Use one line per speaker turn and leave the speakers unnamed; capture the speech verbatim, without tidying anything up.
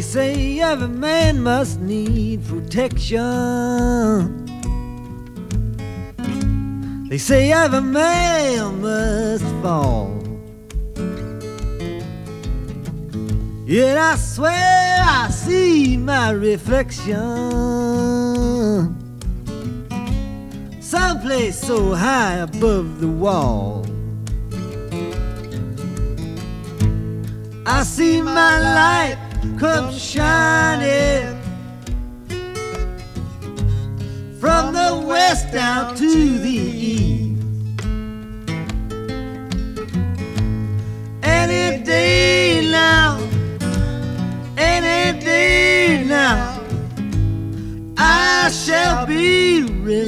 They say every man must need protection. They say every man must fall. Yet I swear I see my reflection someplace so high above the wall. I see my light come shining from the west down to the east.